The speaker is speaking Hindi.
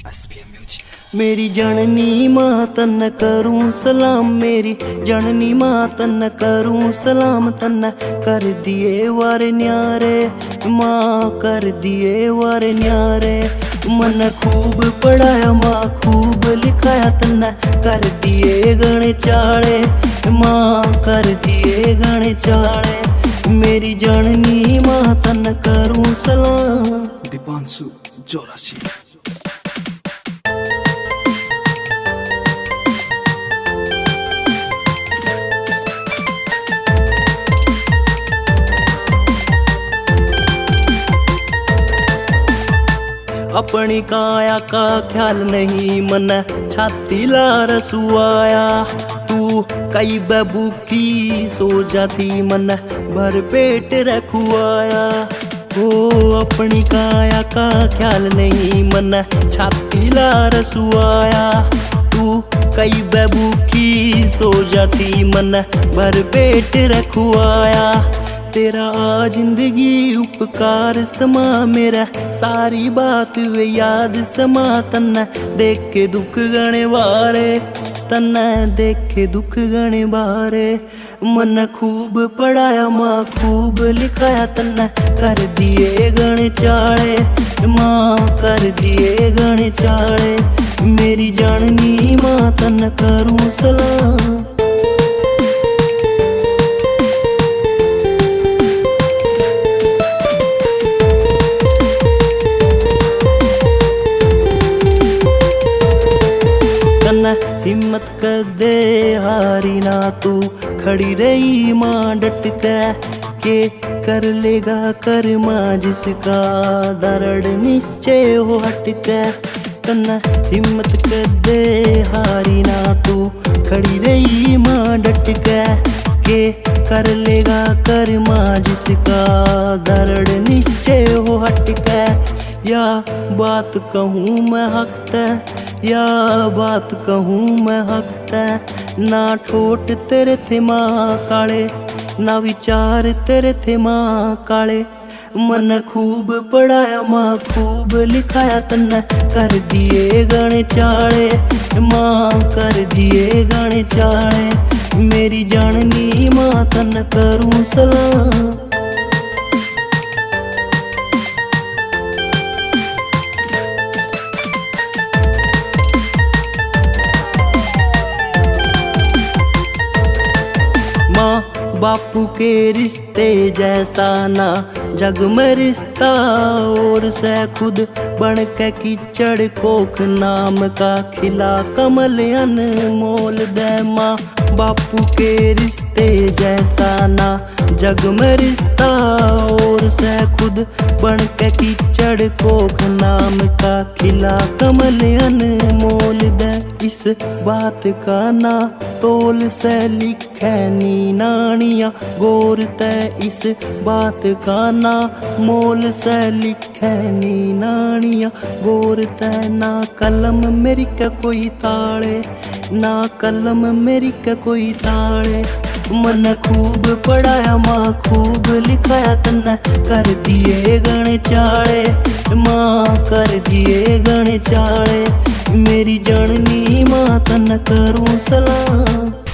मेरी जननी माँ तन करूं सलाम, मेरी जननी माँ तन करूं सलाम, तन कर दिए वार न्यारे माँ, कर दिए वार न्यारे। मन खूब पढ़ाया माँ, खूब लिखाया, तन कर दिए गणे चाले माँ, कर दिए गणे चाले। मेरी जननी माँ तन करूं सलाम। दीपांशु जोराशी। अपनी काया का ख्याल नहीं मन छाती ला रसुआया, तू कई बबूकी सो जाती मन भर पेट रखुआया। हो अपनी काया का ख्याल नहीं मन छाती ला रसुआया, तू कई बबूकी सो जाती मन भर पेट रखुआया। तेरा जिंदगी उपकार समा, मेरा सारी बात वे याद समा, तन्ने देख के दुख गणे बारे, तन्ने देख के दुख गणे बारे। मन खूब पढ़ाया माँ, खूब लिखाया, तन्ने कर दिए गणे चाले माँ, कर दिए गणे चाले। मेरी जननी माँ तन करूं सलाम। हिम्मत कर दे हारी ना तू, खड़ी रही माँ डट के कर लेगा कर माँ जिसका दर्द निश्चय हो हट के। तन्ना हिम्मत कर दे हारी ना तू, खड़ी रही माँ डट के कर लेगा कर माँ जिसका दर्द निश्चय हो हट के। या बात कहूँ मैं हक या बात कहूँ मैं हक, ना ठोट तेरे थे माँ काले, ना विचार तेरे थे माँ काले। मन खूब पढ़ाया माँ, खूब लिखाया, तन्ने कर दिए गणे चाले माँ, कर दिए गणे चाले। मेरी जननी माँ तन करूं सलाम। बापू के रिश्ते जैसा ना जग में रिश्ता, और से खुद बन के कीचड़ कोख नाम का खिला कमल अनमोल दे माँ। बापू के रिश्ते जैसा ना जग में रिश्ता, और से खुद बन के कीचड़ कोख नाम का खिला कमल अनमोल दे। इस बात का ना तोल से लिखे नी नानिया गोर तय, इस बात का ना मोल से लिखे नी नानिया गोर तय। ना कलम मेरी का कोई ताड़े, ना कलम मेरी का कोई ताड़े। मन खूब पढ़ाया माँ, खूब लिखाया, तन्ने कर दिए गणे चाले माँ, कर दिए गणे चाले। मेरी जननी माँ तन करूं सलाम।